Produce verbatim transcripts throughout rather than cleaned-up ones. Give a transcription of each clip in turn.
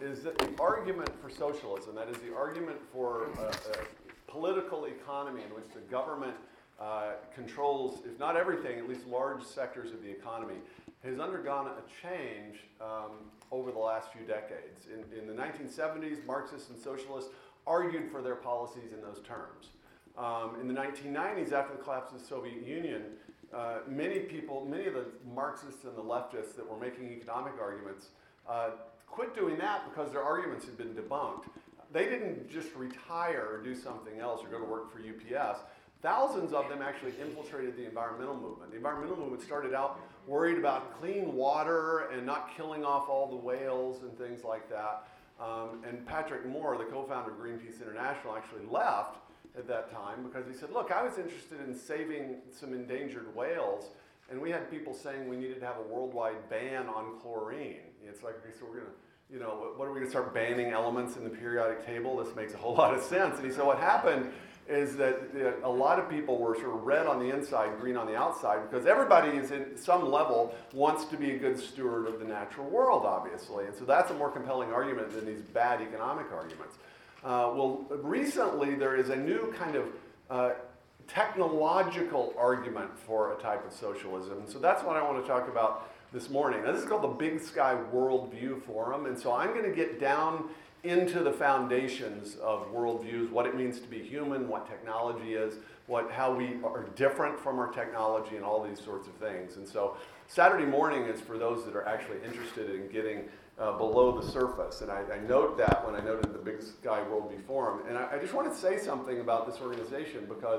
is that the argument for socialism, that is the argument for a, a political economy in which the government uh, controls, if not everything, at least large sectors of the economy, has undergone a change um, over the last few decades. In, in the nineteen seventies, Marxists and socialists argued for their policies in those terms. Um, in the nineteen nineties, after the collapse of the Soviet Union, uh, many people, many of the Marxists and the leftists that were making economic arguments uh, quit doing that because their arguments had been debunked. They didn't just retire or do something else or go to work for U P S. Thousands of them actually infiltrated the environmental movement. The environmental movement started out worried about clean water and not killing off all the whales and things like that. Um, and Patrick Moore, the co-founder of Greenpeace International, actually left at that time because he said, look, I was interested in saving some endangered whales, and we had people saying we needed to have a worldwide ban on chlorine. It's like, okay, so we're going to, you know, what are we going to start banning elements in the periodic table? This makes a whole lot of sense. And he said what happened is that a lot of people were sort of red on the inside, green on the outside, because everybody is in some level wants to be a good steward of the natural world, obviously. And so that's a more compelling argument than these bad economic arguments. Uh, well, recently there is a new kind of uh, technological argument for a type of socialism. And so that's what I want to talk about this morning. Now, this is called the Big Sky Worldview Forum, and so I'm going to get down into the foundations of worldviews, what it means to be human, what technology is, what, how we are different from our technology, and all these sorts of things. And so Saturday morning is for those that are actually interested in getting uh, below the surface. And I, I note that when I noted the Big Sky Worldview Forum. And I, I just want to say something about this organization because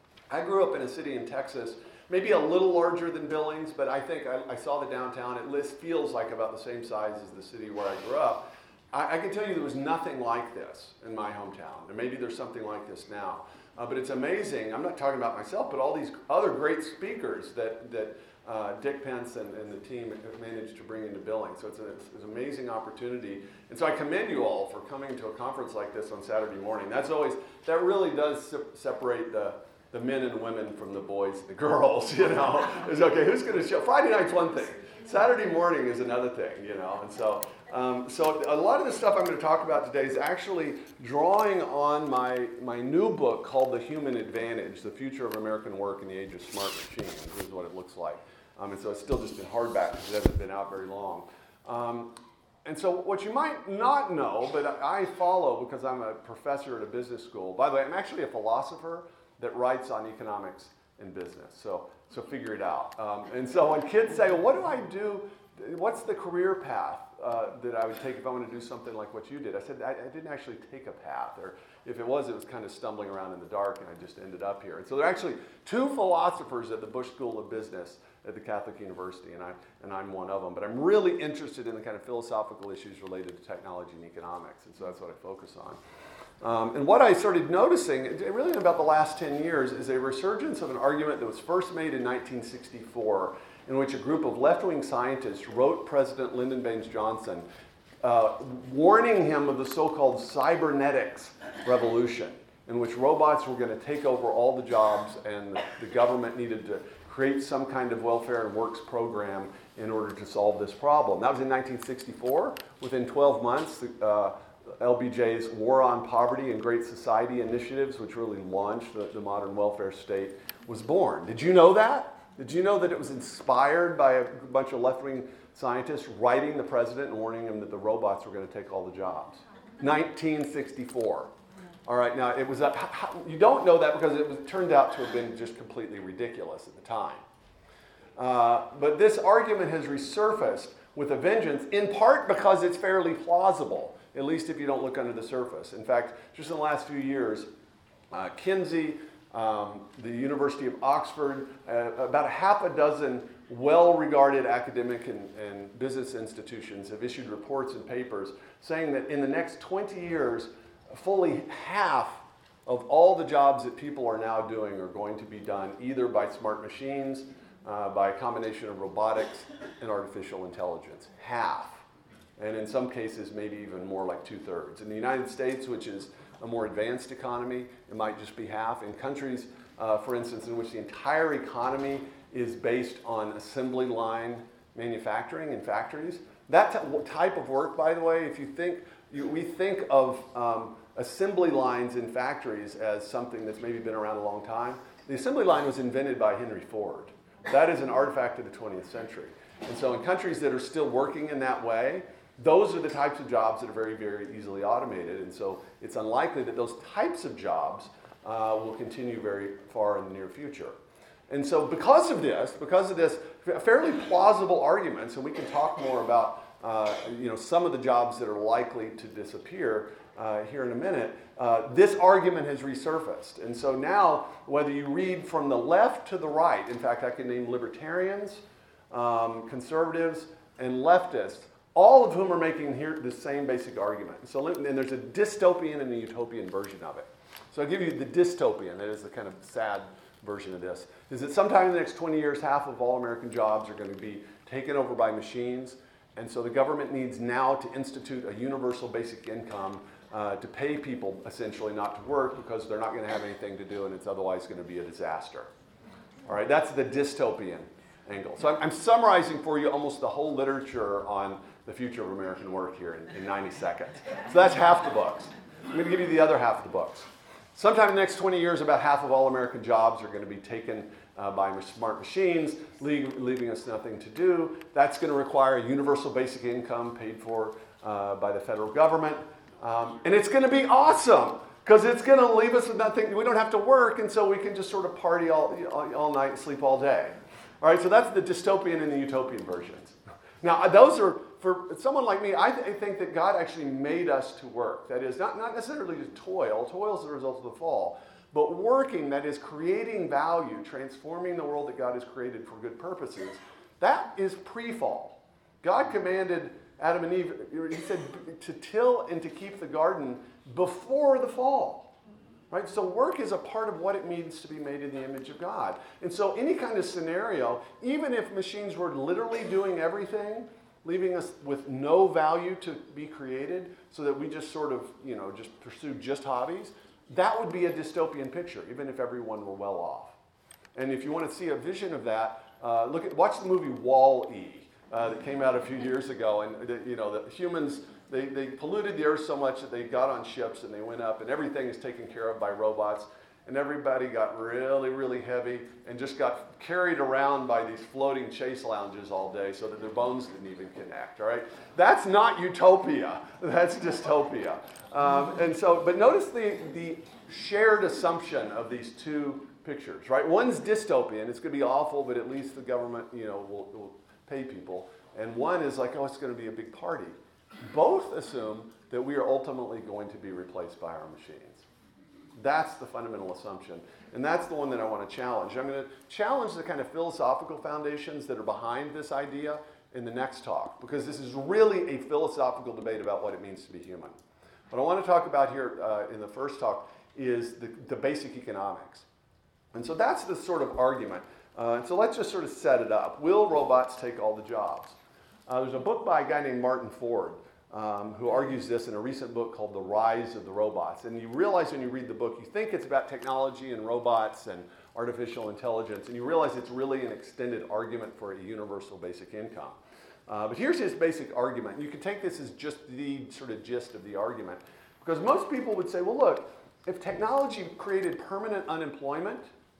I grew up in a city in Texas, maybe a little larger than Billings, but I think I, I saw the downtown. It list feels like about the same size as the city where I grew up. I, I can tell you there was nothing like this in my hometown. And maybe there's something like this now. Uh, but it's amazing. I'm not talking about myself, but all these other great speakers that, that uh, Dick Pence and, and the team have managed to bring into Billings. So it's, a, it's an amazing opportunity. And so I commend you all for coming to a conference like this on Saturday morning. That's always, that really does se- separate the the men and women from the boys and the girls, you know. It's okay, who's going to show? Friday night's one thing. Saturday morning is another thing, you know. And so um, so a lot of the stuff I'm going to talk about today is actually drawing on my, my new book called The Human Advantage, The Future of American Work in the Age of Smart Machines. This is what it looks like. Um, and so it's still just in hardback because it hasn't been out very long. Um, and so what you might not know, but I follow because I'm a professor at a business school. By the way, I'm actually a philosopher that writes on economics and business. So so figure it out. Um, and so when kids say, well, what do I do? What's the career path uh, that I would take if I want to do something like what you did? I said, I, I didn't actually take a path. Or if it was, it was kind of stumbling around in the dark and I just ended up here. And so there are actually two philosophers at the Bush School of Business at the Catholic University, and, I, and I'm one of them. But I'm really interested in the kind of philosophical issues related to technology and economics, and so that's what I focus on. Um, and what I started noticing, really in about the last ten years, is a resurgence of an argument that was first made in nineteen sixty-four, in which a group of left-wing scientists wrote President Lyndon Baines Johnson, uh, warning him of the so-called cybernetics revolution, in which robots were going to take over all the jobs and the, the government needed to create some kind of welfare and works program in order to solve this problem. That was in nineteen sixty-four. Within twelve months, the, uh, L B J's War on Poverty and Great Society initiatives, which really launched the, the modern welfare state, was born. Did you know that? Did you know that it was inspired by a bunch of left-wing scientists writing the president and warning him that the robots were going to take all the jobs? nineteen sixty-four. All right, now it was, a, you don't know that because it was, turned out to have been just completely ridiculous at the time. Uh, but this argument has resurfaced with a vengeance, in part because it's fairly plausible, at least if you don't look under the surface. In fact, just in the last few years, uh, Kinsey, um, the University of Oxford, uh, about a half a dozen well-regarded academic and, and business institutions have issued reports and papers saying that in the next twenty years, fully half of all the jobs that people are now doing are going to be done either by smart machines, uh, by a combination of robotics and artificial intelligence. Half. And in some cases, maybe even more, like two-thirds. In the United States, which is a more advanced economy, it might just be half. In countries, uh, for instance, in which the entire economy is based on assembly line manufacturing in factories, That t- type of work, by the way, if you think, you, we think of um, assembly lines in factories as something that's maybe been around a long time. The assembly line was invented by Henry Ford. That is an artifact of the twentieth century. And so in countries that are still working in that way, those are the types of jobs that are very, very easily automated. And so it's unlikely that those types of jobs uh, will continue very far in the near future. And so because of this, because of this fairly plausible arguments, and we can talk more about uh, you know, some of the jobs that are likely to disappear uh, here in a minute, uh, this argument has resurfaced. And so now, whether you read from the left to the right, in fact, I can name libertarians, um, conservatives, and leftists, all of whom are making here the same basic argument. And so, and there's a dystopian and a utopian version of it. So I'll give you the dystopian, that is the kind of sad version of this, is that sometime in the next twenty years, half of all American jobs are going to be taken over by machines. And so the government needs now to institute a universal basic income uh, to pay people essentially not to work because they're not going to have anything to do and it's otherwise going to be a disaster. All right, that's the dystopian angle. So I'm, I'm summarizing for you almost the whole literature on the future of American work here in, in ninety seconds. So that's half the books. I'm going to give you the other half of the books. Sometime in the next twenty years, about half of all American jobs are going to be taken uh, by smart machines, leave, leaving us nothing to do. That's going to require a universal basic income paid for uh, by the federal government. Um, and it's going to be awesome because it's going to leave us with nothing. We don't have to work, and so we can just sort of party all, all, all night and sleep all day. All right, so that's the dystopian and the utopian versions. Now, those are, for someone like me, I, th- I think that God actually made us to work. That is, not, not necessarily to toil. Toil is the result of the fall. But working, that is, creating value, transforming the world that God has created for good purposes, that is pre-fall. God commanded Adam and Eve, he said, to till and to keep the garden before the fall. Right? So work is a part of what it means to be made in the image of God. And so any kind of scenario, even if machines were literally doing everything, leaving us with no value to be created so that we just sort of, you know, just pursue just hobbies, that would be a dystopian picture, even if everyone were well off. And if you want to see a vision of that, uh, look at watch the movie Wall-E uh, that came out a few years ago. And, the, you know, the humans, They, they polluted the earth so much that they got on ships and they went up and everything is taken care of by robots and everybody got really, really heavy and just got carried around by these floating chase lounges all day so that their bones didn't even connect, all right? That's not utopia. That's dystopia. Um, and so, but notice the, the shared assumption of these two pictures, right? One's dystopian. It's going to be awful, but at least the government, you know, will, will pay people. And one is like, oh, it's going to be a big party. Both assume that we are ultimately going to be replaced by our machines. That's the fundamental assumption. And that's the one that I want to challenge. I'm going to challenge the kind of philosophical foundations that are behind this idea in the next talk, because this is really a philosophical debate about what it means to be human. What I want to talk about here uh, in the first talk is the, the basic economics. And so that's the sort of argument. Uh, and so let's just sort of set it up. Will robots take all the jobs? Uh, there's a book by a guy named Martin Ford um, who argues this in a recent book called The Rise of the Robots. And you realize when you read the book, you think it's about technology and robots and artificial intelligence, and you realize it's really an extended argument for a universal basic income. Uh, but here's his basic argument. You can take this as just the sort of gist of the argument, because most people would say, well, look, if technology created permanent unemployment,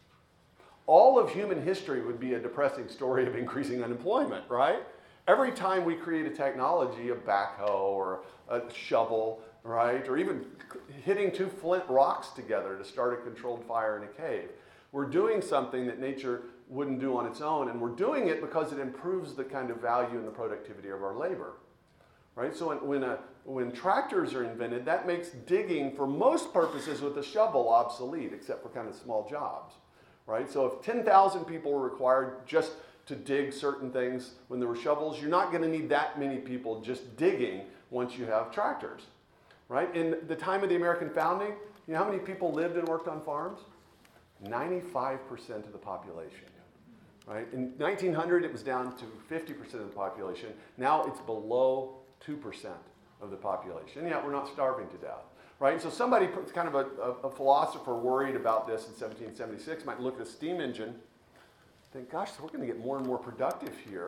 all of human history would be a depressing story of increasing unemployment, right? Every time we create a technology, a backhoe or a shovel, right, or even hitting two flint rocks together to start a controlled fire in a cave, we're doing something that nature wouldn't do on its own, and we're doing it because it improves the kind of value and the productivity of our labor, right? So when, when, a, when tractors are invented, that makes digging for most purposes with a shovel obsolete, except for kind of small jobs, right? So if ten thousand people were required just to dig certain things when there were shovels, you're not going to need that many people just digging once you have tractors, right? In the time of the American founding, you know how many people lived and worked on farms? ninety-five percent of the population, right? In nineteen hundred, it was down to fifty percent of the population. Now it's below two percent of the population. Yet we're not starving to death, right? So somebody, kind of a, a, a philosopher worried about this in seventeen seventy-six, might look at a steam engine, think, gosh, so we're going to get more and more productive here.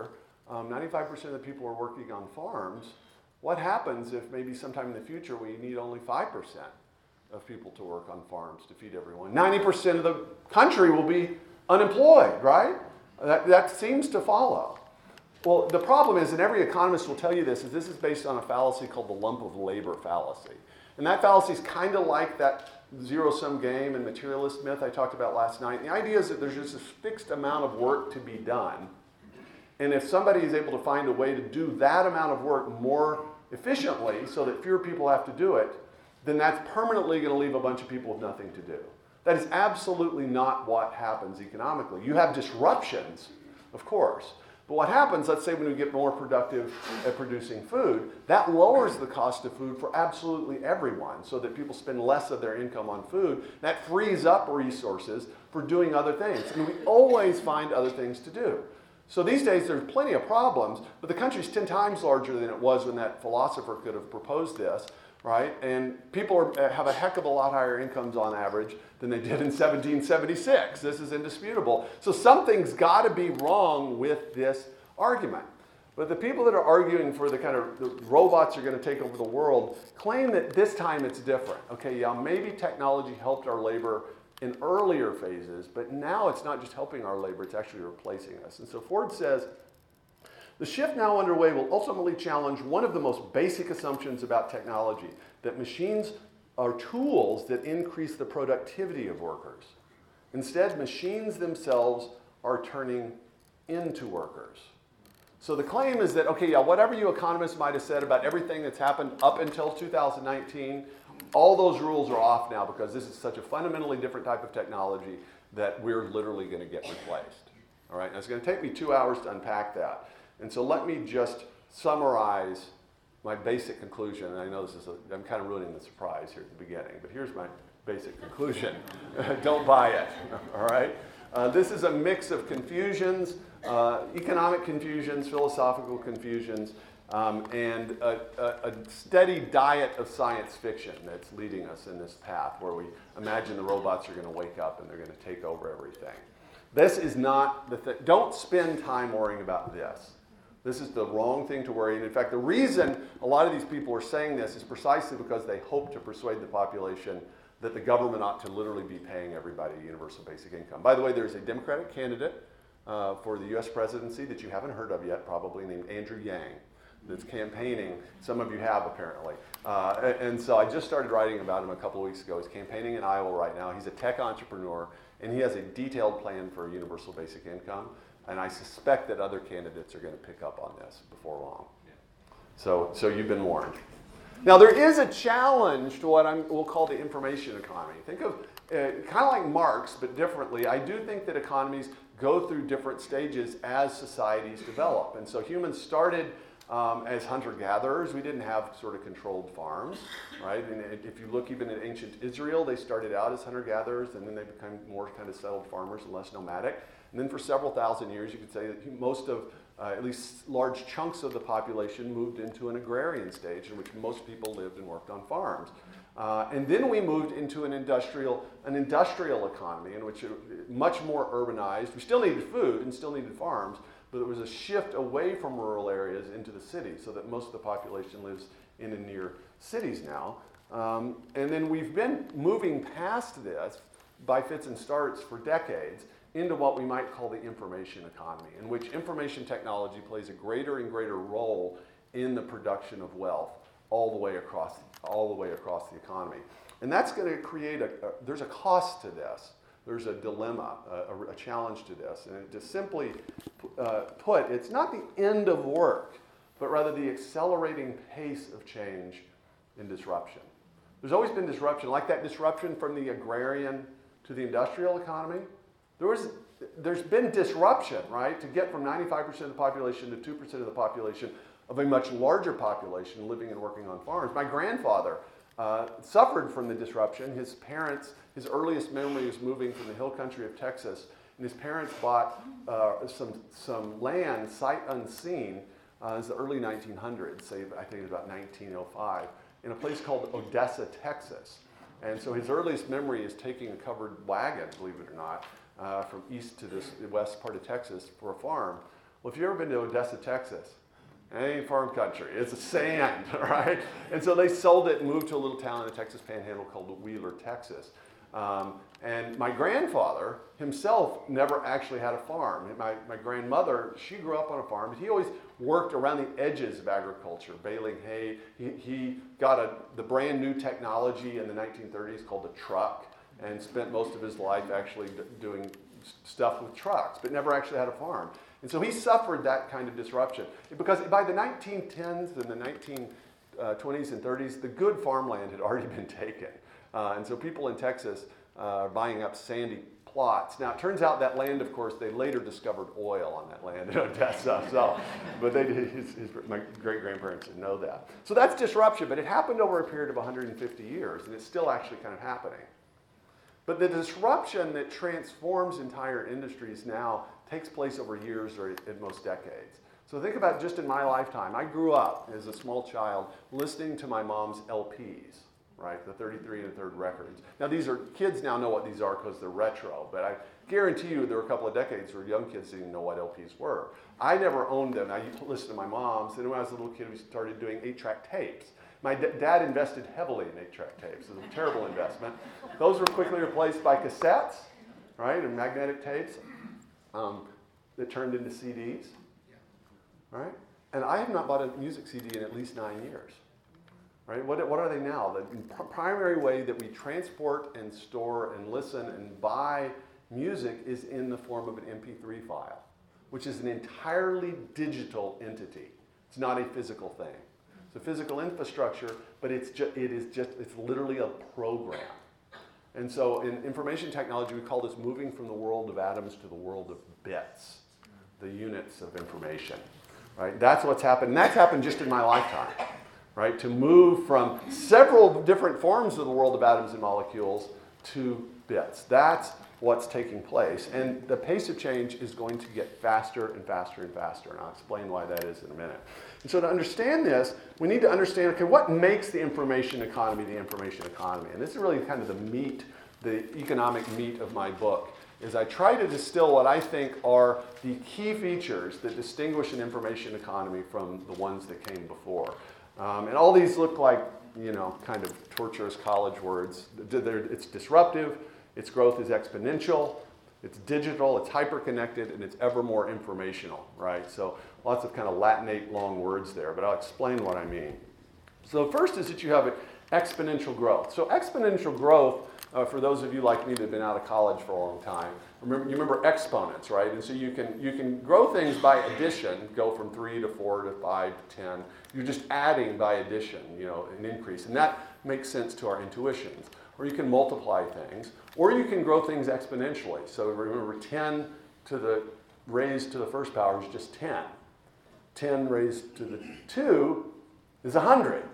um, ninety-five percent of the people are working on farms. What happens if maybe sometime in the future we need only five percent of people to work on farms to feed everyone? ninety percent of the country will be unemployed, right? That, that seems to follow. Well, the problem is, and every economist will tell you this, is this is based on a fallacy called the lump of labor fallacy. And that fallacy is kind of like that zero-sum game and materialist myth I talked about last night. And the idea is that there's just a fixed amount of work to be done. And if somebody is able to find a way to do that amount of work more efficiently so that fewer people have to do it, then that's permanently going to leave a bunch of people with nothing to do. That is absolutely not what happens economically. You have disruptions, of course. But what happens, let's say when we get more productive at producing food, that lowers the cost of food for absolutely everyone so that people spend less of their income on food. That frees up resources for doing other things. And we always find other things to do. So these days there's plenty of problems, but the country's ten times larger than it was when that philosopher could have proposed this, right? And people are, have a heck of a lot higher incomes on average than they did in seventeen seventy-six. This is indisputable. So something's got to be wrong with this argument. But the people that are arguing for the kind of the robots are going to take over the world claim that this time it's different. Okay, yeah, maybe technology helped our labor in earlier phases, but now it's not just helping our labor, it's actually replacing us. And so Ford says, the shift now underway will ultimately challenge one of the most basic assumptions about technology, that machines are tools that increase the productivity of workers. Instead, machines themselves are turning into workers. So the claim is that, okay, yeah, whatever you economists might have said about everything that's happened up until two thousand nineteen, all those rules are off now because this is such a fundamentally different type of technology that we're literally going to get replaced. All right, now it's going to take me two hours to unpack that. And so let me just summarize my basic conclusion. And I know this is, a, I'm kind of ruining the surprise here at the beginning, but here's my basic conclusion. Don't buy it, all right? Uh, this is a mix of confusions, uh, economic confusions, philosophical confusions, um, and a, a, a steady diet of science fiction that's leading us in this path where we imagine the robots are going to wake up and they're going to take over everything. This is not the thing. Don't spend time worrying about this. This is the wrong thing to worry. And in fact, the reason a lot of these people are saying this is precisely because they hope to persuade the population that the government ought to literally be paying everybody universal basic income. By the way, there's a Democratic candidate uh, for the U S presidency that you haven't heard of yet, probably, named Andrew Yang, that's campaigning. Some of you have, apparently. Uh, and so I just started writing about him a couple of weeks ago. He's campaigning in Iowa right now. He's a tech entrepreneur, and he has a detailed plan for a universal basic income. And I suspect that other candidates are going to pick up on this before long. So, so you've been warned. Now, there is a challenge to what I'm, we'll call the information economy. Think of uh, kind of like Marx, but differently. I do think that economies go through different stages as societies develop. And so humans started um, as hunter-gatherers. We didn't have sort of controlled farms, right? And if you look even at ancient Israel, they started out as hunter-gatherers, and then they became more kind of settled farmers and less nomadic. And then for several thousand years, you could say that most of, uh, at least large chunks of the population moved into an agrarian stage in which most people lived and worked on farms. Uh, and then we moved into an industrial, an industrial economy in which it, much more urbanized. We still needed food and still needed farms, but there was a shift away from rural areas into the cities so that most of the population lives in and near cities now. Um, and then we've been moving past this by fits and starts for decades into what we might call the information economy, in which information technology plays a greater and greater role in the production of wealth all the way across, all the way across the economy. And that's going to create a, a there's a cost to this. There's a dilemma, a, a challenge to this. And to simply uh, put, it's not the end of work, but rather the accelerating pace of change and disruption. There's always been disruption, like that disruption from the agrarian to the industrial economy. There was, there's been disruption, right, to get from ninety-five percent of the population to two percent of the population of a much larger population living and working on farms. My grandfather uh, suffered from the disruption. His parents, his earliest memory is moving from the hill country of Texas, and his parents bought uh, some, some land sight unseen uh, in the early nineteen hundreds, say I think it was about nineteen oh five, in a place called Odessa, Texas. And so his earliest memory is taking a covered wagon, believe it or not, Uh, from east to this the west part of Texas for a farm. Well, if you've ever been to Odessa, Texas, it ain't farm country. It's a sand, right? And so they sold it and moved to a little town in the Texas Panhandle called Wheeler, Texas. Um, and my grandfather himself never actually had a farm. My, my grandmother, she grew up on a farm, but he always worked around the edges of agriculture, baling hay. He, he got a, the brand new technology in the nineteen thirties called the truck and spent most of his life actually d- doing stuff with trucks, but never actually had a farm. And so he suffered that kind of disruption. Because by the nineteen tens and the nineteen twenties and thirties, the good farmland had already been taken. Uh, and so people in Texas uh, are buying up sandy plots. Now, it turns out that land, of course, they later discovered oil on that land in Odessa. So, but they did, his, his, my great-grandparents didn't know that. So that's disruption, but it happened over a period of one hundred fifty years, and it's still actually kind of happening. But the disruption that transforms entire industries now takes place over years or at most decades. So think about just in my lifetime. I grew up as a small child listening to my mom's L Ps, right? The thirty-three and a third records. Now these are, kids now know what these are because they're retro, but I guarantee you there were a couple of decades where young kids didn't know what L Ps were. I never owned them. I used to listen to my mom's, and when I was a little kid we started doing eight-track tapes. My d- dad invested heavily in eight-track tapes. It was a terrible investment. Those were quickly replaced by cassettes, right, and magnetic tapes um, that turned into C Ds, right? And I have not bought a music C D in at least nine years, right? What, what are they now? The pr- primary way that we transport and store and listen and buy music is in the form of an M P three file, which is an entirely digital entity. It's not a physical thing. It's a physical infrastructure, but it's ju- it is just, it's literally a program. And so in information technology, we call this moving from the world of atoms to the world of bits, the units of information, right? That's what's happened. And that's happened just in my lifetime, right? To move from several different forms of the world of atoms and molecules to bits. That's what's taking place. And the pace of change is going to get faster and faster and faster. And I'll explain why that is in a minute. And so to understand this, we need to understand, okay, what makes the information economy the information economy? And this is really kind of the meat, the economic meat of my book, is I try to distill what I think are the key features that distinguish an information economy from the ones that came before. Um, and all these look like, you know, kind of torturous college words. They're, it's disruptive, its growth is exponential, it's digital, it's hyper-connected, and it's ever more informational, right? So lots of kind of Latinate long words there, but I'll explain what I mean. So first is that you have exponential growth. So exponential growth, uh, for those of you like me that have been out of college for a long time, remember, you remember exponents, right? And so you can, you can grow things by addition, go from three to four to five to ten. You're just adding by addition, you know, an increase. And that makes sense to our intuitions. Or you can multiply things, or you can grow things exponentially. So remember, ten to the raised to the first power is just ten. ten raised to the two is one hundred.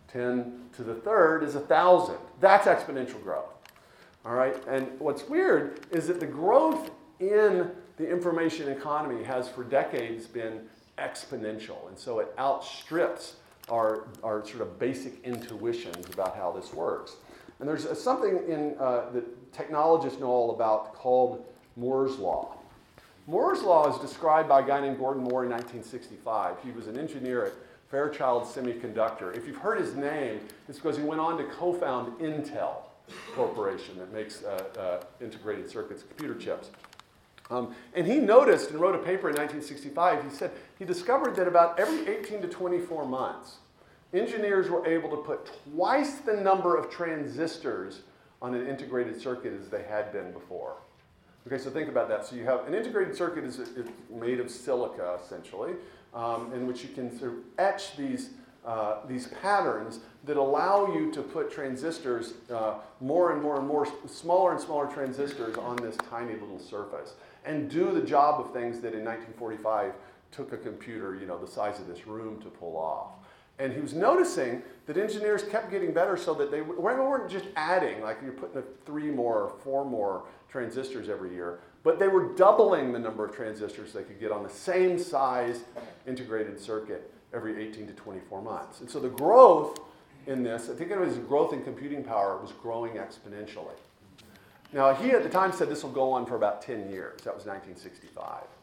ten to the third is one thousand. That's exponential growth. All right? And what's weird is that the growth in the information economy has for decades been exponential. And so it outstrips our, our sort of basic intuitions about how this works. And there's something in uh, that technologists know all about called Moore's Law. Moore's Law is described by a guy named Gordon Moore in nineteen sixty-five. He was an engineer at Fairchild Semiconductor. If you've heard his name, it's because he went on to co-found Intel Corporation that makes uh, uh, integrated circuits, computer chips. Um, and he noticed and wrote a paper in nineteen sixty-five, he said he discovered that about every eighteen to twenty-four months, engineers were able to put twice the number of transistors on an integrated circuit as they had been before. Okay, so think about that. So you have an integrated circuit is, is made of silica, essentially, um, in which you can sort of etch these, uh, these patterns that allow you to put transistors, uh, more and more and more, smaller and smaller transistors on this tiny little surface, and do the job of things that in nineteen forty-five took a computer, you know, the size of this room to pull off. And he was noticing that engineers kept getting better so that they weren't just adding, like you're putting three more or four more transistors every year, but they were doubling the number of transistors they could get on the same size integrated circuit every eighteen to twenty-four months. And so the growth in this, I think it was growth in computing power, was growing exponentially. Now he at the time said this will go on for about ten years. That was nineteen sixty-five.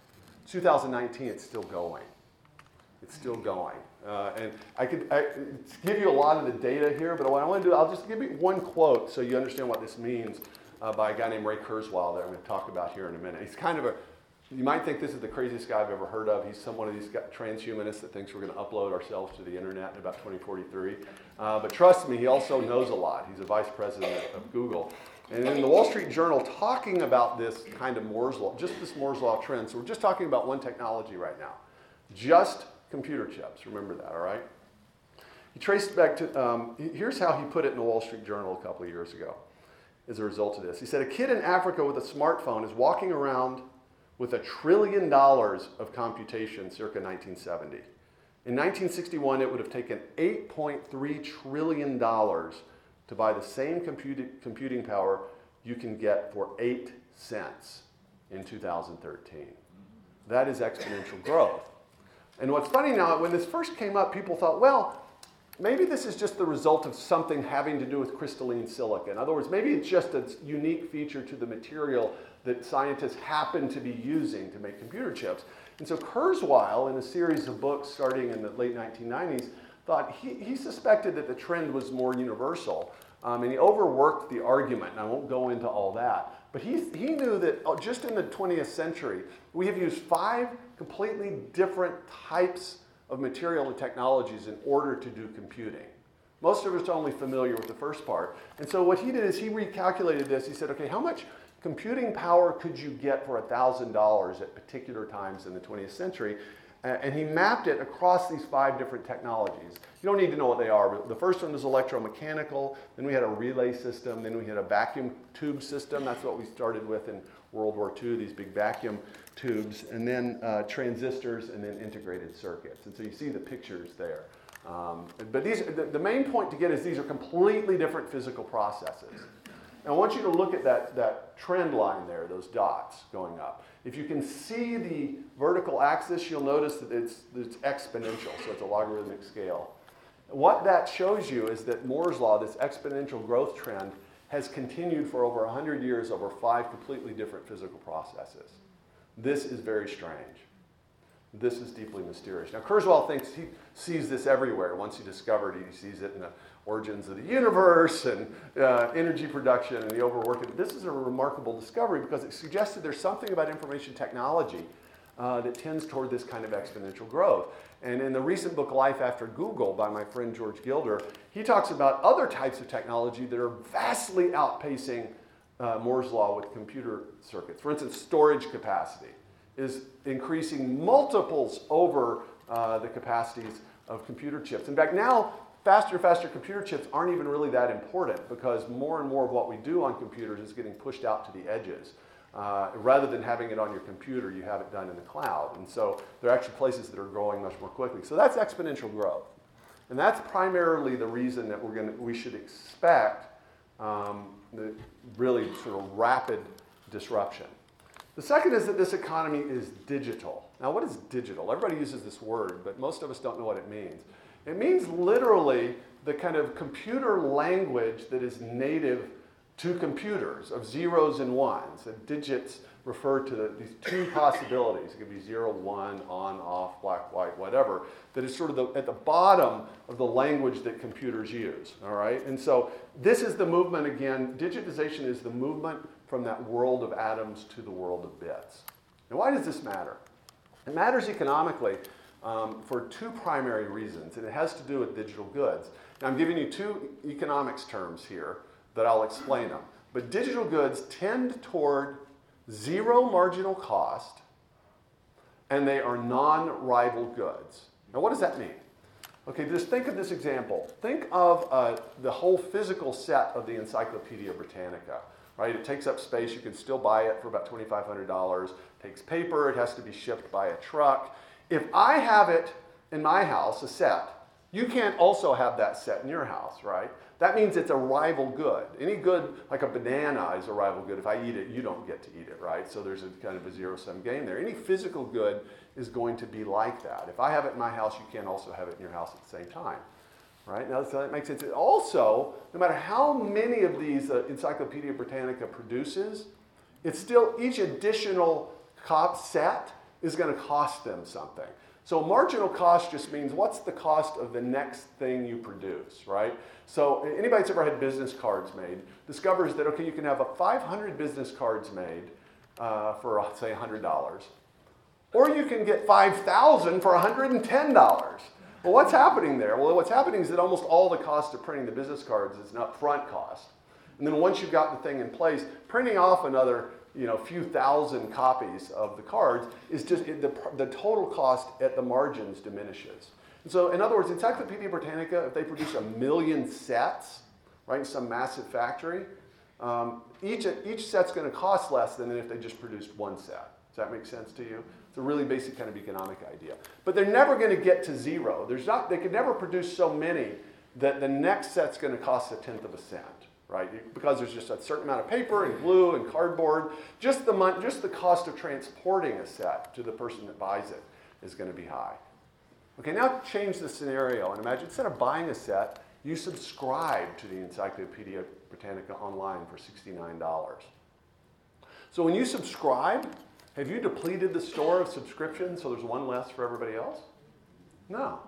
two thousand nineteen, it's still going. It's still going. Uh, and I could I, give you a lot of the data here, but what I want to do, I'll just give you one quote so you understand what this means uh, by a guy named Ray Kurzweil that I'm going to talk about here in a minute. He's kind of a, you might think this is the craziest guy I've ever heard of. He's some one of these transhumanists that thinks we're going to upload ourselves to the internet in about twenty forty-three. Uh, but trust me, he also knows a lot. He's a vice president of Google. And in the Wall Street Journal, talking about this kind of Moore's Law, just this Moore's Law trend. So we're just talking about one technology right now. Just computer chips. Remember that, all right? He traced back to, um, here's how he put it in the Wall Street Journal a couple of years ago as a result of this. He said, a kid in Africa with a smartphone is walking around with a trillion dollars of computation circa nineteen seventy. In nineteen sixty-one, it would have taken eight point three trillion dollars to buy the same computing, computing power you can get for eight cents in two thousand thirteen. That is exponential growth. And what's funny now, when this first came up, people thought, well, maybe this is just the result of something having to do with crystalline silica. In other words, maybe it's just a unique feature to the material that scientists happen to be using to make computer chips. And so Kurzweil, in a series of books starting in the late nineteen nineties, thought he, he suspected that the trend was more universal. Um, and he overworked the argument, and I won't go into all that. But he, he knew that oh, just in the twentieth century, we have used five completely different types of material and technologies in order to do computing. Most of us are only familiar with the first part. And so what he did is he recalculated this. He said, okay, how much computing power could you get for one thousand dollars at particular times in the twentieth century? And he mapped it across these five different technologies. You don't need to know what they are, but the first one was electromechanical, then we had a relay system, then we had a vacuum tube system. That's what we started with in World War Two, these big vacuum tubes, and then uh, transistors, and then integrated circuits. And so you see the pictures there. Um, but these, the, the main point to get is these are completely different physical processes. And I want you to look at that, that trend line there, those dots going up. If you can see the vertical axis, you'll notice that it's, it's exponential, so it's a logarithmic scale. What that shows you is that Moore's Law, this exponential growth trend, has continued for over one hundred years over five completely different physical processes. This is very strange. This is deeply mysterious. Now, Kurzweil thinks he sees this everywhere. Once he discovered it, he sees it in the origins of the universe and uh, energy production and the overworking. This is a remarkable discovery because it suggested there's something about information technology uh, that tends toward this kind of exponential growth. And in the recent book, Life After Google, by my friend George Gilder, he talks about other types of technology that are vastly outpacing uh, Moore's Law with computer circuits. For instance, storage capacity is increasing multiples over uh, the capacities of computer chips. In fact, now faster and faster computer chips aren't even really that important because more and more of what we do on computers is getting pushed out to the edges. Uh, rather than having it on your computer, you have it done in the cloud. And so there are actually places that are growing much more quickly. So that's exponential growth. And that's primarily the reason that we're gonna, we should expect um, the really sort of rapid disruption. The second is that this economy is digital. Now, what is digital? Everybody uses this word, but most of us don't know what it means. It means literally the kind of computer language that is native to computers of zeros and ones. And digits refer to the, these two possibilities. It could be zero, one, on, off, black, white, whatever. That is sort of the, at the bottom of the language that computers use. All right? And so this is the movement again. Digitization is the movement from that world of atoms to the world of bits. Now, why does this matter? It matters economically um, for two primary reasons, and it has to do with digital goods. Now, I'm giving you two economics terms here that I'll explain them. But digital goods tend toward zero marginal cost, and they are non-rival goods. Now, what does that mean? Okay, just think of this example. Think of uh, the whole physical set of the Encyclopedia Britannica. Right? It takes up space. You can still buy it for about twenty-five hundred dollars. It takes paper. It has to be shipped by a truck. If I have it in my house, a set, you can't also have that set in your house, right? That means it's a rival good. Any good, like a banana is a rival good. If I eat it, you don't get to eat it, right? So there's a kind of a zero-sum game there. Any physical good is going to be like that. If I have it in my house, you can't also have it in your house at the same time. Right? Now, so that makes sense. Also, no matter how many of these uh, Encyclopedia Britannica produces, it's still each additional cop set is going to cost them something. So marginal cost just means what's the cost of the next thing you produce, right? So anybody that's ever had business cards made discovers that, okay, you can have a five hundred business cards made uh, for, say, one hundred dollars. Or you can get five thousand for one hundred ten dollars. Well, what's happening there? Well, what's happening is that almost all the cost of printing the business cards is an upfront cost. And then once you've got the thing in place, printing off another you know, few thousand copies of the cards is just, it, the, the total cost at the margins diminishes. And so in other words, Encyclopedia Britannica, if they produce a million sets, right, in some massive factory, um, each, each set's going to cost less than if they just produced one set. Does that make sense to you? It's a really basic kind of economic idea. But they're never going to get to zero. There's not, they could never produce so many that the next set's going to cost a tenth of a cent. Right? Because there's just a certain amount of paper and glue and cardboard. Just the, mon- just the cost of transporting a set to the person that buys it is going to be high. Okay, now change the scenario and imagine instead of buying a set, you subscribe to the Encyclopedia Britannica online for sixty-nine dollars. So when you subscribe, have you depleted the store of subscriptions so there's one less for everybody else? No.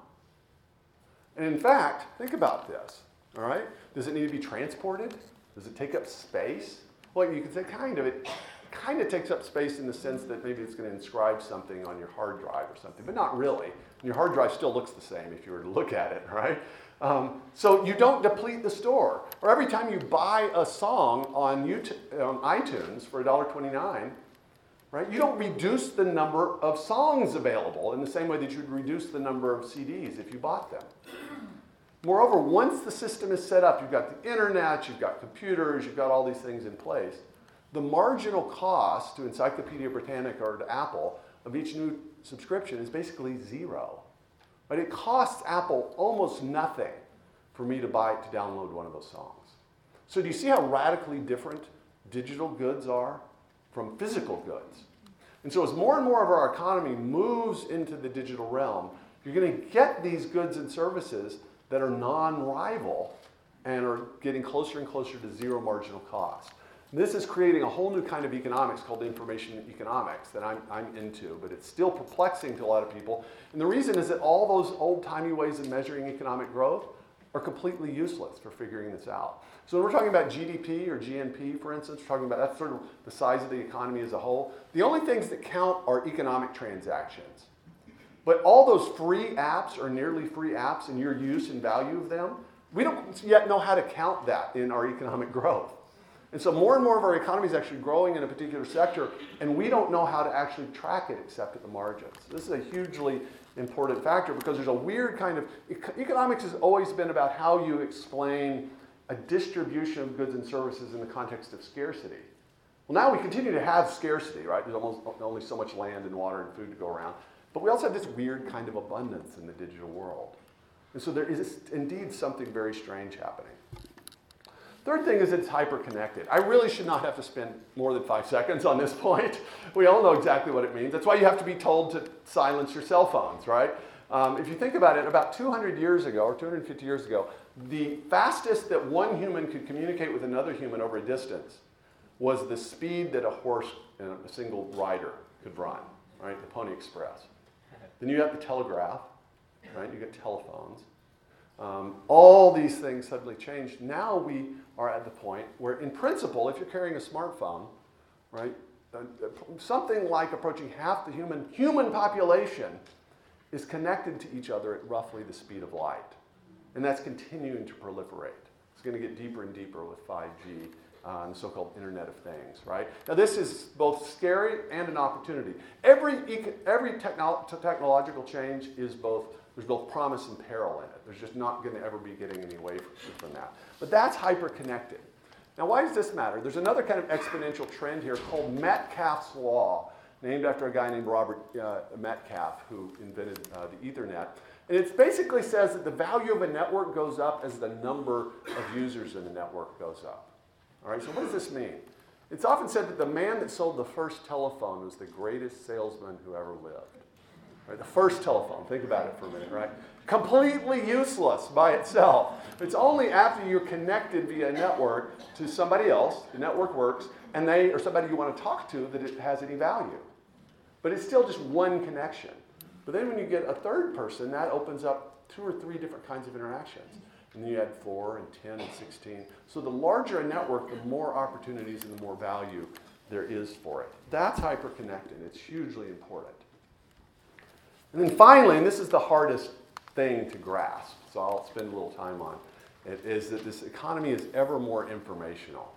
And in fact, think about this. All right? Does it need to be transported? Does it take up space? Well, you could say kind of. It kind of takes up space in the sense that maybe it's going to inscribe something on your hard drive or something, but not really. And your hard drive still looks the same if you were to look at it, right? Um, so you don't deplete the store. Or every time you buy a song on YouTube, on iTunes for one dollar and twenty-nine cents, right? You don't reduce the number of songs available in the same way that you'd reduce the number of C Ds if you bought them. Moreover, once the system is set up, you've got the internet, you've got computers, you've got all these things in place, the marginal cost to Encyclopedia Britannica or to Apple of each new subscription is basically zero. But it costs Apple almost nothing for me to buy, to download one of those songs. So do you see how radically different digital goods are from physical goods? And so as more and more of our economy moves into the digital realm, you're going to get these goods and services that are non-rival and are getting closer and closer to zero marginal cost. This is creating a whole new kind of economics called information economics that I'm, I'm into, but it's still perplexing to a lot of people. And the reason is that all those old-timey ways of measuring economic growth are completely useless for figuring this out. So when we're talking about G D P or G N P, for instance, we're talking about that's sort of the size of the economy as a whole. The only things that count are economic transactions. But all those free apps or nearly free apps and your use and value of them, we don't yet know how to count that in our economic growth. And so more and more of our economy is actually growing in a particular sector, and we don't know how to actually track it except at the margins. This is a hugely important factor because there's a weird kind of, economics has always been about how you explain a distribution of goods and services in the context of scarcity. Well, now we continue to have scarcity, right? There's almost only so much land and water and food to go around. But we also have this weird kind of abundance in the digital world. And so there is indeed something very strange happening. Third thing is it's hyper-connected. I really should not have to spend more than five seconds on this point. We all know exactly what it means. That's why you have to be told to silence your cell phones, right? Um, if you think about it, about two hundred years ago, or two hundred fifty years ago, the fastest that one human could communicate with another human over a distance was the speed that a horse and a single rider could run, right? The Pony Express. Then you have the telegraph, right? You get telephones. Um, all these things suddenly changed. Now we are at the point where, in principle, if you're carrying a smartphone, right, uh, something like approaching half the human human population is connected to each other at roughly the speed of light. And that's continuing to proliferate. It's going to get deeper and deeper with five G. Uh, and the so-called Internet of Things, right? Now this is both scary and an opportunity. Every eco- every technolo- technological change is both, there's both promise and peril in it. There's just not going to ever be getting any away from, from that. But that's hyper-connected. Now why does this matter? There's another kind of exponential trend here called Metcalfe's Law, named after a guy named Robert uh, Metcalfe, who invented uh, the Ethernet. And it basically says that the value of a network goes up as the number of users in the network goes up. All right, so what does this mean? It's often said that the man that sold the first telephone was the greatest salesman who ever lived. Right, the first telephone, think about it for a minute, right? Completely useless by itself. It's only after you're connected via a network to somebody else, the network works, and they, or somebody you want to talk to, that it has any value. But it's still just one connection. But then when you get a third person, that opens up two or three different kinds of interactions. And then you add four and ten and sixteen. So the larger a network, the more opportunities and the more value there is for it. That's hyperconnected. It's hugely important. And then finally, and this is the hardest thing to grasp, so I'll spend a little time on it, is that this economy is ever more informational.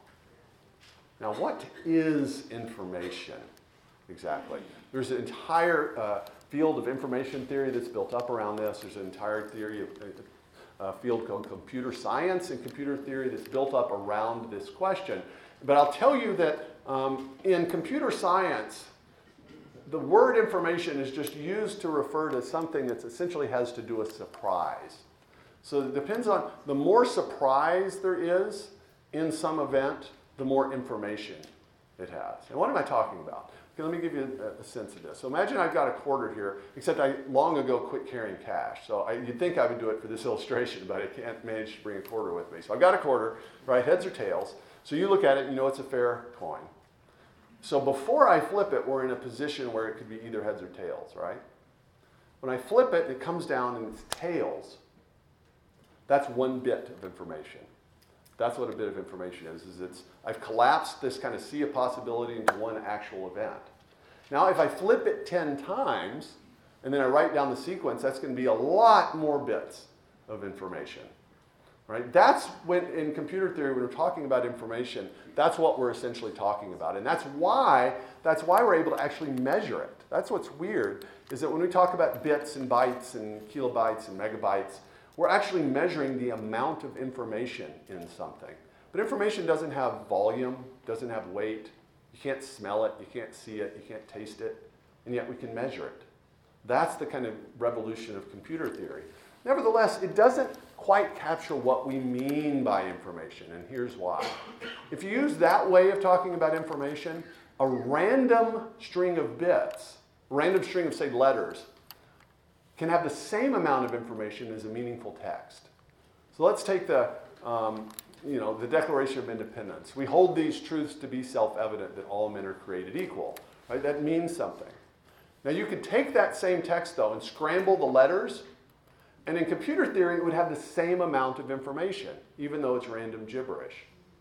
Now, what is information exactly? There's an entire uh, field of information theory that's built up around this. There's an entire theory of a uh, field called computer science and computer theory that's built up around this question. But I'll tell you that um, in computer science, the word information is just used to refer to something that essentially has to do with surprise. So it depends on, the more surprise there is in some event, the more information it has. And what am I talking about? Okay, let me give you a, a sense of this. So imagine I've got a quarter here, except I long ago quit carrying cash. So I, you'd think I would do it for this illustration, but I can't manage to bring a quarter with me. So I've got a quarter, right, heads or tails. So you look at it and you know it's a fair coin. So before I flip it, we're in a position where it could be either heads or tails, right? When I flip it, it comes down and it's tails. That's one bit of information. That's what a bit of information is, is it's, I've collapsed this kind of sea of possibility into one actual event. Now, if I flip it ten times, and then I write down the sequence, that's going to be a lot more bits of information, right? That's when, in computer theory, when we're talking about information, that's what we're essentially talking about. And that's why, that's why we're able to actually measure it. That's what's weird, is that when we talk about bits and bytes and kilobytes and megabytes, we're actually measuring the amount of information in something. But information doesn't have volume, doesn't have weight. You can't smell it, you can't see it, you can't taste it, and yet we can measure it. That's the kind of revolution of computer theory. Nevertheless, it doesn't quite capture what we mean by information, and here's why. If you use that way of talking about information, a random string of bits, a random string of, say, letters, can have the same amount of information as a meaningful text. So let's take the, um, you know, the Declaration of Independence. We hold these truths to be self-evident that all men are created equal. Right? That means something. Now you could take that same text, though, and scramble the letters, and in computer theory, it would have the same amount of information, even though it's random gibberish.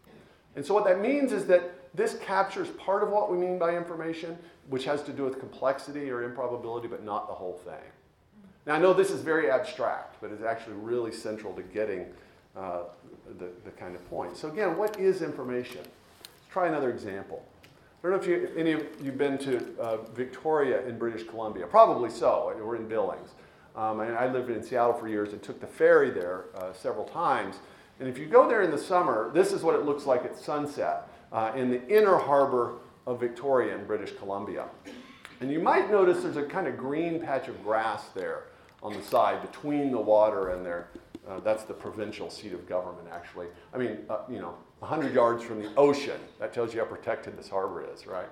And so what that means is that this captures part of what we mean by information, which has to do with complexity or improbability, but not the whole thing. Now, I know this is very abstract, but it's actually really central to getting uh, the, the kind of point. So again, what is information? Let's try another example. I don't know if you, any of you have been to uh, Victoria in British Columbia. Probably so. We're in Billings. Um, and I lived in Seattle for years and took the ferry there uh, several times. And if you go there in the summer, this is what it looks like at sunset uh, in the inner harbor of Victoria in British Columbia. And you might notice there's a kind of green patch of grass there on the side between the water and there. Uh, that's the provincial seat of government, actually. I mean, uh, you know, one hundred yards from the ocean. That tells you how protected this harbor is, right?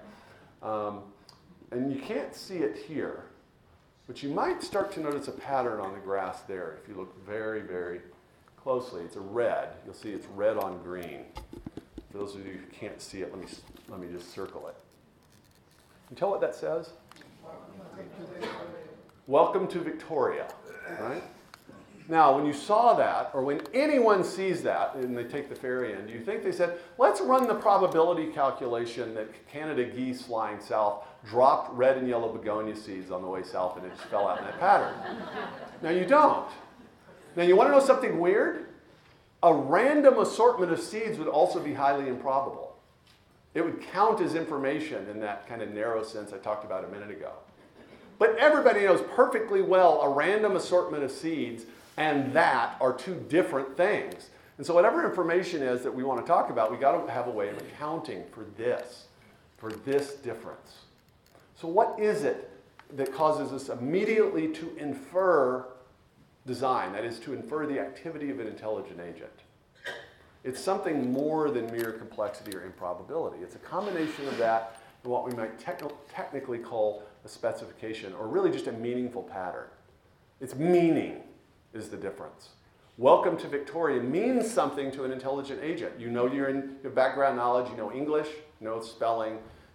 Um, and you can't see it here, but you might start to notice a pattern on the grass there if you look very, very closely. It's a red. You'll see it's red on green. For those of you who can't see it, let me, let me just circle it. Can you tell what that says? Welcome to Victoria, right? Now, when you saw that, or when anyone sees that, and they take the ferry in, do you think they said, let's run the probability calculation that Canada geese flying south dropped red and yellow begonia seeds on the way south and it just fell out in that pattern? Now, you don't. Now, you want to know something weird? A random assortment of seeds would also be highly improbable. It would count as information in that kind of narrow sense I talked about a minute ago. But everybody knows perfectly well a random assortment of seeds and that are two different things. And so whatever information is that we want to talk about, we got to have a way of accounting for this, for this difference. So what is it that causes us immediately to infer design, that is to infer the activity of an intelligent agent? It's something more than mere complexity or improbability. It's a combination of that and what we might techn- technically call a specification, or really just a meaningful pattern. Its meaning is the difference. Welcome to Victoria means something to an intelligent agent. You know you're in your background knowledge, you know English, you know spelling,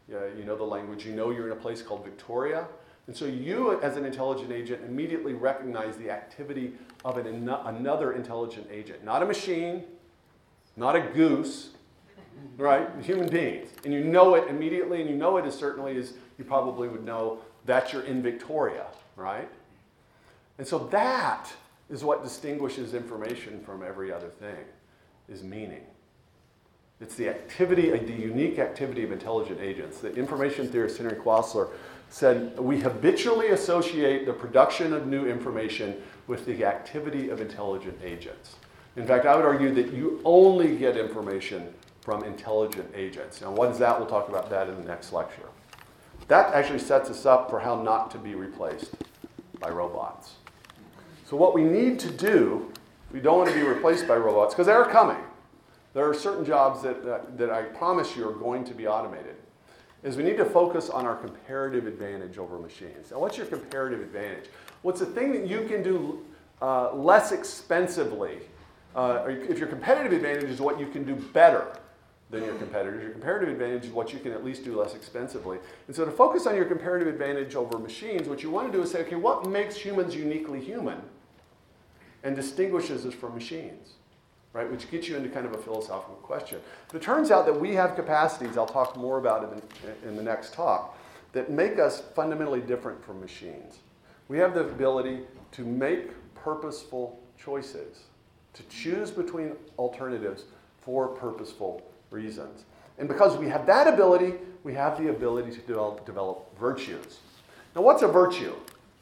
uh, you know the language, you know you're in a place called Victoria. And so you, as an intelligent agent, immediately recognize the activity of an, another intelligent agent. Not a machine, not a goose, right? Human beings. And you know it immediately, and you know it as certainly as you probably would know that you're in Victoria, right? And so that is what distinguishes information from every other thing, is meaning. It's the activity, the unique activity of intelligent agents. The information theorist Henry Quasler said, we habitually associate the production of new information with the activity of intelligent agents. In fact, I would argue that you only get information from intelligent agents. Now, what is that? We'll talk about that in the next lecture. That actually sets us up for how not to be replaced by robots. So what we need to do, we don't want to be replaced by robots, because they're coming. There are certain jobs that, that, that I promise you are going to be automated, is we need to focus on our comparative advantage over machines. Now, what's your comparative advantage? What's the thing that you can do uh, less expensively? Uh, or if your competitive advantage is what you can do better than your competitors, your comparative advantage is what you can at least do less expensively. And so to focus on your comparative advantage over machines, what you want to do is say, okay, what makes humans uniquely human and distinguishes us from machines? Right, which gets you into kind of a philosophical question. But it turns out that we have capacities, I'll talk more about it in, in the next talk, that make us fundamentally different from machines. We have the ability to make purposeful choices, to choose between alternatives for purposeful reasons. And because we have that ability, we have the ability to develop, develop virtues. Now, what's a virtue?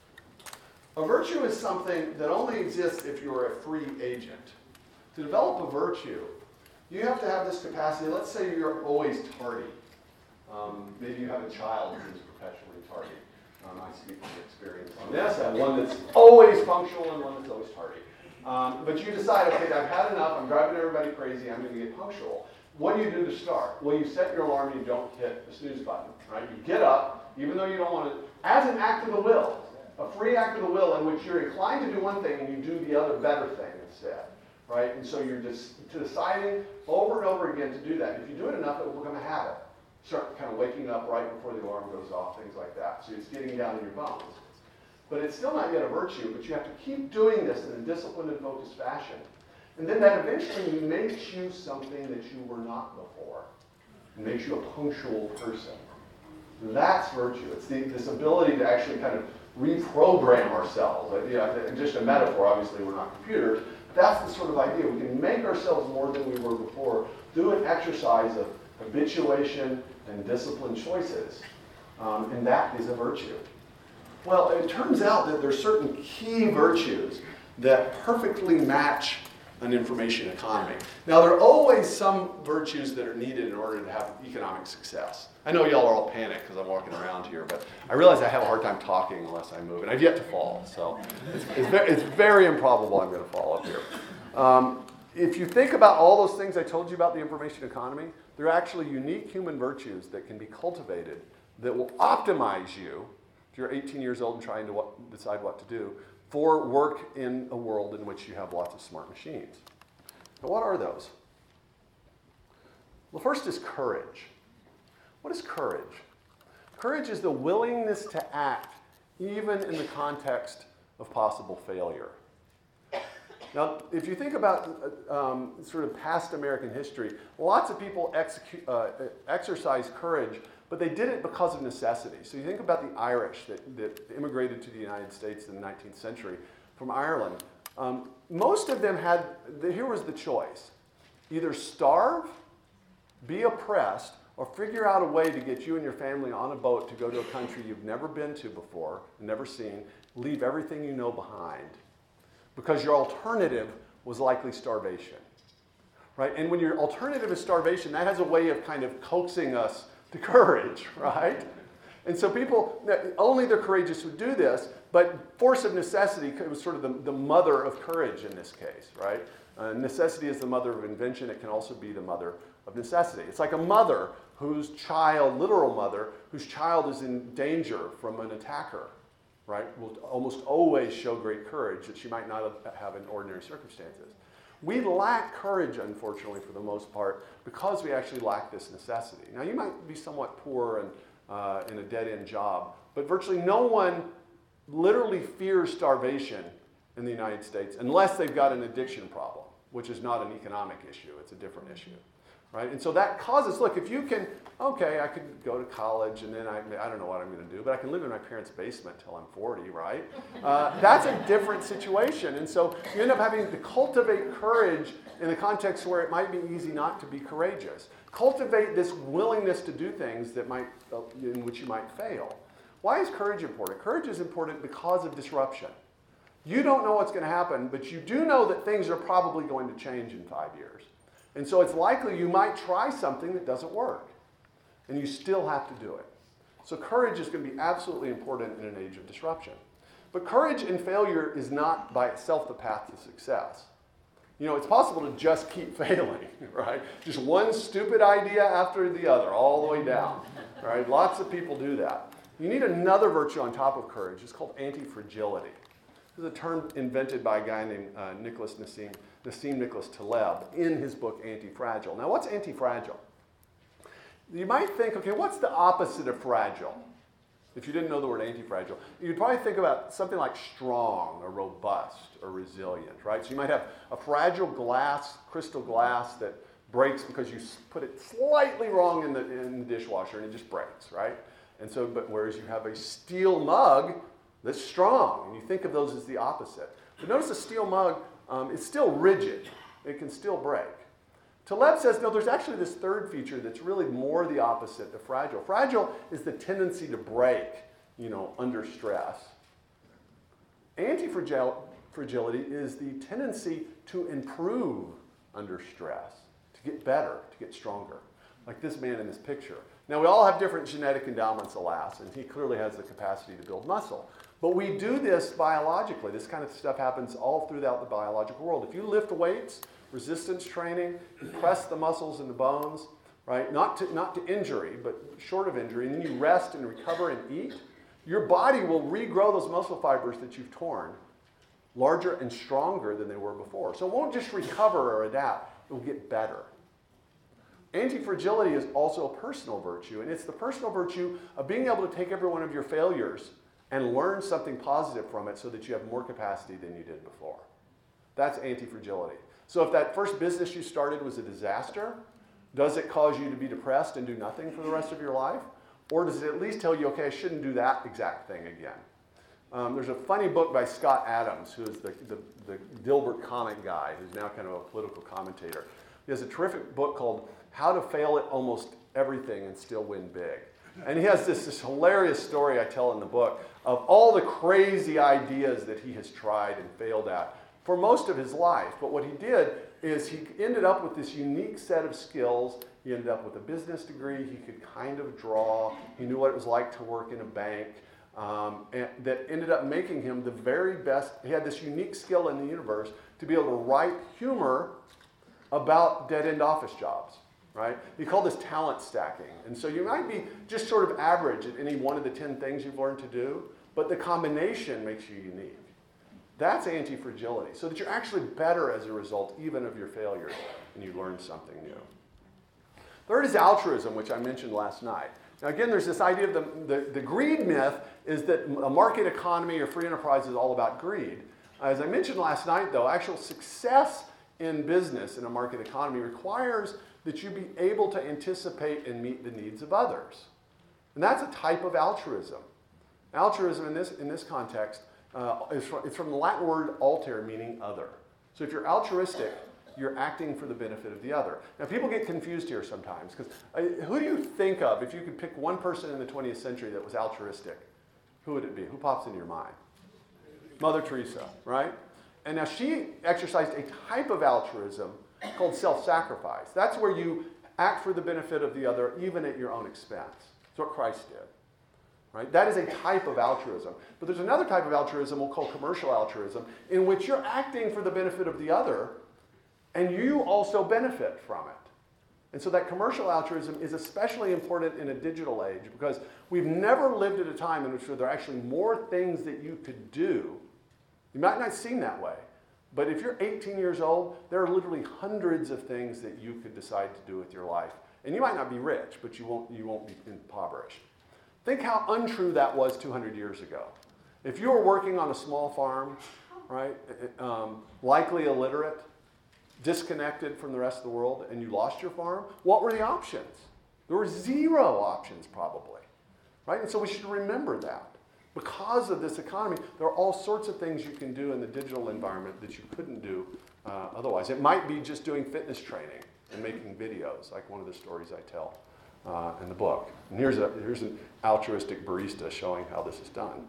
A virtue is something that only exists if you're a free agent. To develop a virtue, you have to have this capacity. Let's say you're always tardy. Um, maybe you have a child who's perpetually tardy. Um, I speak from experience on this. I have one that's always punctual and one that's always tardy. Um, but you decide, okay, I've had enough. I'm driving everybody crazy. I'm going to get punctual. What do you do to start? Well, you set your alarm and you don't hit the snooze button. Right? You get up, even though you don't want to, as an act of the will, a free act of the will in which you're inclined to do one thing and you do the other better thing instead. Right? And so you're just deciding over and over again to do that. If you do it enough, it will become a habit. Start kind of waking up right before the alarm goes off, things like that. So it's getting down in your bones. But it's still not yet a virtue, but you have to keep doing this in a disciplined and focused fashion. And then that eventually makes you something that you were not before. It makes you a punctual person. That's virtue. It's the, this ability to actually kind of reprogram ourselves. Like, you know, just a metaphor, obviously we're not computers. That's the sort of idea. We can make ourselves more than we were before through an exercise of habituation and disciplined choices. Um, and that is a virtue. Well, it turns out that there are certain key virtues that perfectly match an information economy. Now, there are always some virtues that are needed in order to have economic success. I know y'all are all panicked because I'm walking around here, but I realize I have a hard time talking unless I move, and I've yet to fall, so it's, it's, very, it's very improbable I'm going to fall up here. Um, if you think about all those things I told you about the information economy, they're actually unique human virtues that can be cultivated that will optimize you, if you're eighteen years old and trying to what, decide what to do, for work in a world in which you have lots of smart machines. Now, what are those? Well, first is courage. What is courage? Courage is the willingness to act even in the context of possible failure. Now, if you think about um, sort of past American history, lots of people execute, uh, exercise courage, but they did it because of necessity. So you think about the Irish that, that immigrated to the United States in the nineteenth century from Ireland. Um, most of them had, the, here was the choice. Either starve, be oppressed, or figure out a way to get you and your family on a boat to go to a country you've never been to before, never seen, leave everything you know behind. Because your alternative was likely starvation. Right? And when your alternative is starvation, that has a way of kind of coaxing us to courage, right? And so people, only the courageous would do this, but force of necessity was sort of the, the mother of courage in this case, right? Uh, necessity is the mother of invention. It can also be the mother of necessity. It's like a mother whose child, literal mother, whose child is in danger from an attacker, right? Will almost always show great courage that she might not have in ordinary circumstances. We lack courage, unfortunately, for the most part, because we actually lack this necessity. Now, you might be somewhat poor and uh, in a dead-end job, but virtually no one literally fears starvation in the United States unless they've got an addiction problem, which is not an economic issue. It's a different issue. Right? And so that causes, look, if you can, okay, I could go to college and then I, I don't know what I'm going to do, but I can live in my parents' basement till I'm forty, right? Uh, that's a different situation. And so you end up having to cultivate courage in a context where it might be easy not to be courageous. Cultivate this willingness to do things that might, uh, in which you might fail. Why is courage important? Courage is important because of disruption. You don't know what's going to happen, but you do know that things are probably going to change in five years. And so it's likely you might try something that doesn't work, and you still have to do it. So courage is going to be absolutely important in an age of disruption. But courage and failure is not by itself the path to success. You know, it's possible to just keep failing, right? Just one stupid idea after the other, all the way down, right? Lots of people do that. You need another virtue on top of courage. It's called anti-fragility. This is a term invented by a guy named uh, Nicholas Nassim, Nassim Nicholas Taleb in his book Anti-Fragile. Now, what's anti-fragile? You might think, okay, what's the opposite of fragile? If you didn't know the word anti-fragile, you'd probably think about something like strong or robust or resilient, right? So you might have a fragile glass, crystal glass that breaks because you put it slightly wrong in the, in the dishwasher and it just breaks, right? And so, but whereas you have a steel mug that's strong, and you think of those as the opposite. But notice a steel mug um, is still rigid. It can still break. Taleb says, no, there's actually this third feature that's really more the opposite of fragile. Fragile is the tendency to break, you know, under stress. Anti-fragility is the tendency to improve under stress, to get better, to get stronger, like this man in this picture. Now, we all have different genetic endowments, alas, and he clearly has the capacity to build muscle. But we do this biologically. This kind of stuff happens all throughout the biological world. If you lift weights, resistance training, you press the muscles and the bones, right? Not to, not to injury, but short of injury, and then you rest and recover and eat, your body will regrow those muscle fibers that you've torn larger and stronger than they were before. So it won't just recover or adapt, it will get better. Anti-fragility is also a personal virtue, and it's the personal virtue of being able to take every one of your failures and learn something positive from it so that you have more capacity than you did before. That's anti-fragility. So if that first business you started was a disaster, does it cause you to be depressed and do nothing for the rest of your life? Or does it at least tell you, okay, I shouldn't do that exact thing again? Um, there's a funny book by Scott Adams, who is the, the, the Dilbert comic guy, who's now kind of a political commentator. He has a terrific book called How to Fail at Almost Everything and Still Win Big. And he has this, this hilarious story I tell in the book of all the crazy ideas that he has tried and failed at for most of his life. But what he did is he ended up with this unique set of skills. He ended up with a business degree. He could kind of draw. He knew what it was like to work in a bank. Um, and that ended up making him the very best. He had this unique skill in the universe to be able to write humor about dead-end office jobs, right? He called this talent stacking. And so you might be just sort of average at any one of the ten things you've learned to do, but the combination makes you unique. That's anti-fragility, so that you're actually better as a result even of your failures and you learn something new. Third is altruism, which I mentioned last night. Now again, there's this idea of the, the, the greed myth is that a market economy or free enterprise is all about greed. As I mentioned last night, though, actual success in business in a market economy requires that you be able to anticipate and meet the needs of others. And that's a type of altruism. Altruism in this, in this context uh, is from, it's from the Latin word alter, meaning other. So if you're altruistic, you're acting for the benefit of the other. Now people get confused here sometimes, because uh, who do you think of, if you could pick one person in the twentieth century that was altruistic, who would it be? Who pops into your mind? Mother Teresa, right? And now she exercised a type of altruism called self-sacrifice. That's where you act for the benefit of the other, even at your own expense. That's what Christ did. Right? That is a type of altruism. But there's another type of altruism we'll call commercial altruism, in which you're acting for the benefit of the other, and you also benefit from it. And so that commercial altruism is especially important in a digital age, because we've never lived at a time in which there are actually more things that you could do. You might not seem that way, But if you're eighteen years old, there are literally hundreds of things that you could decide to do with your life. And you might not be rich, but you won't, you won't be impoverished. Think how untrue that was two hundred years ago. If you were working on a small farm, right, um, likely illiterate, disconnected from the rest of the world, and you lost your farm, what were the options? There were zero options probably, right? And so we should remember that. Because of this economy, there are all sorts of things you can do in the digital environment that you couldn't do uh, otherwise. It might be just doing fitness training and making videos, like one of the stories I tell uh, in the book. And here's, a, here's an altruistic barista showing how this is done.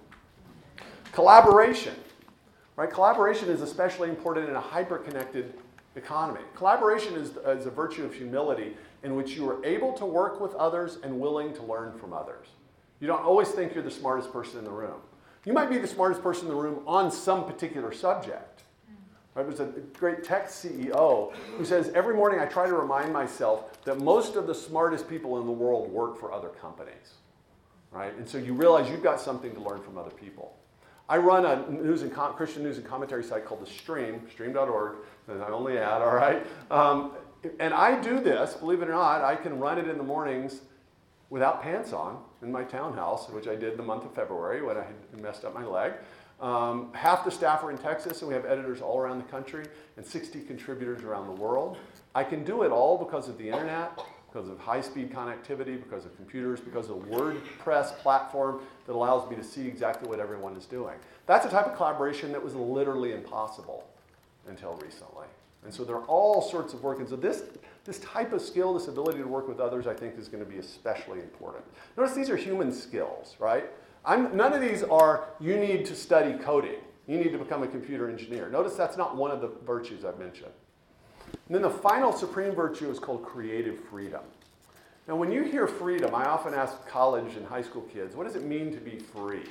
Collaboration, right? Collaboration is especially important in a hyper-connected economy. Collaboration is, is a virtue of humility in which you are able to work with others and willing to learn from others. You don't always think you're the smartest person in the room. You might be the smartest person in the room on some particular subject. Right? There's a great tech C E O who says, every morning I try to remind myself that most of the smartest people in the world work for other companies. Right? And so you realize you've got something to learn from other people. I run a news and com- Christian news and commentary site called The Stream, stream dot org, and I only add, all right? Um, and I do this, believe it or not, I can run it in the mornings without pants on in my townhouse, which I did the month of February when I had messed up my leg. Um, half the staff are in Texas, and we have editors all around the country and sixty contributors around the world. I can do it all because of the internet, because of high-speed connectivity, because of computers, because of the WordPress platform that allows me to see exactly what everyone is doing. That's a type of collaboration that was literally impossible until recently. And so there are all sorts of work. And so this, this type of skill, this ability to work with others, I think is going to be especially important. Notice these are human skills, right? I'm, none of these are, you need to study coding. You need to become a computer engineer. Notice that's not one of the virtues I've mentioned. And then the final supreme virtue is called creative freedom. Now when you hear freedom, I often ask college and high school kids, what does it mean to be free?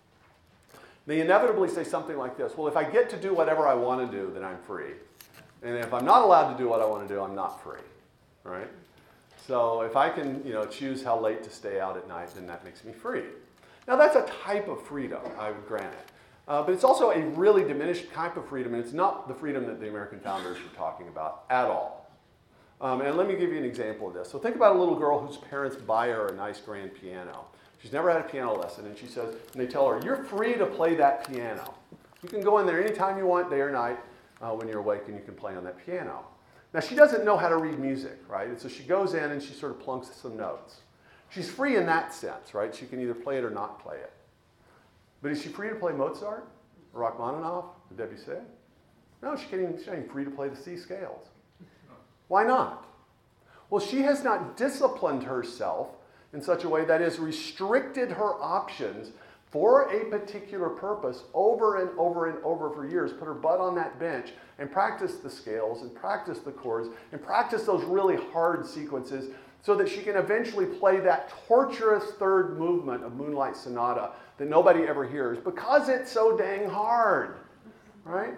They inevitably say something like this, well, if I get to do whatever I want to do, then I'm free. And if I'm not allowed to do what I want to do, I'm not free, right? So if I can, you know, choose how late to stay out at night, then that makes me free. Now that's a type of freedom, I would grant it. Uh, but it's also a really diminished type of freedom, and it's not the freedom that the American founders were talking about at all. Um, and let me give you an example of this. So think about a little girl whose parents buy her a nice grand piano. She's never had a piano lesson, and she says, and they tell her, you're free to play that piano. You can go in there anytime you want, day or night, uh, when you're awake, and you can play on that piano. Now, she doesn't know how to read music, right? And so she goes in and she sort of plunks some notes. She's free in that sense, right? She can either play it or not play it. But is she free to play Mozart, or Rachmaninoff, or Debussy? No, she can't even, she's not even free to play the C scales. Why not? Well, she has not disciplined herself in such a way that has restricted her options for a particular purpose over and over and over for years, put her butt on that bench and practice the scales and practice the chords and practice those really hard sequences so that she can eventually play that torturous third movement of Moonlight Sonata that nobody ever hears because it's so dang hard, right?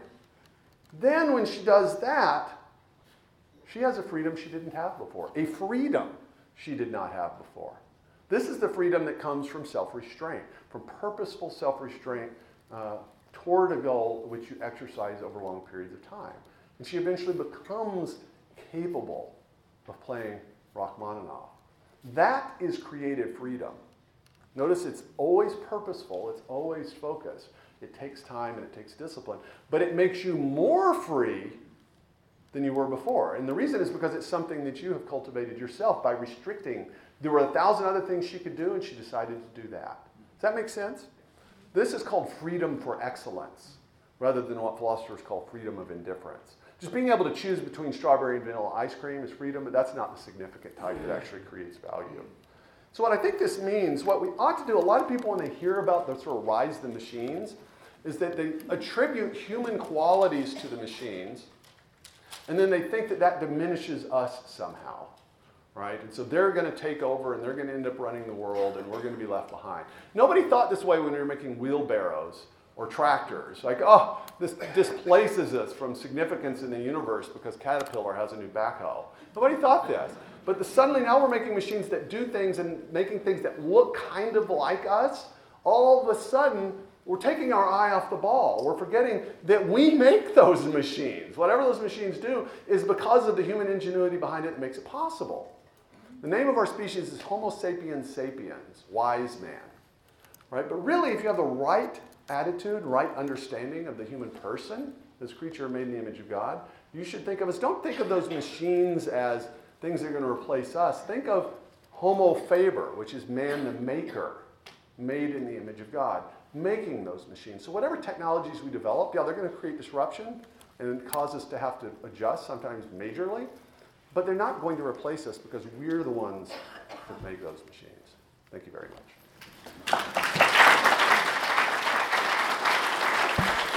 Then when she does that, she has a freedom she didn't have before, a freedom she did not have before. This is the freedom that comes from self-restraint, from purposeful self-restraint uh, toward a goal which you exercise over long periods of time. And she eventually becomes capable of playing Rachmaninoff. That is creative freedom. Notice it's always purposeful, it's always focused. It takes time and it takes discipline, but it makes you more free than you were before. And the reason is because it's something that you have cultivated yourself by restricting. There were a thousand other things she could do, and she decided to do that. Does that make sense? This is called freedom for excellence, rather than what philosophers call freedom of indifference. Just being able to choose between strawberry and vanilla ice cream is freedom, but that's not the significant type that actually creates value. So what I think this means, what we ought to do, a lot of people when they hear about the sort of rise of the machines, is that they attribute human qualities to the machines, and then they think that that diminishes us somehow, right? And so they're going to take over, and they're going to end up running the world, and we're going to be left behind. Nobody thought this way when we were making wheelbarrows or tractors. Like, oh, this displaces us from significance in the universe because Caterpillar has a new backhoe. Nobody thought this. But the, suddenly now we're making machines that do things and making things that look kind of like us. All of a sudden, we're taking our eye off the ball. We're forgetting that we make those machines. Whatever those machines do is because of the human ingenuity behind it that makes it possible. The name of our species is Homo sapiens sapiens, wise man. Right? But really, if you have the right attitude, right understanding of the human person, this creature made in the image of God, you should think of us, don't think of those machines as things that are going to replace us. Think of Homo faber, which is man the maker, made in the image of God, making those machines. So whatever technologies we develop, yeah, they're going to create disruption and cause us to have to adjust, sometimes majorly, but they're not going to replace us because we're the ones that make those machines. Thank you very much.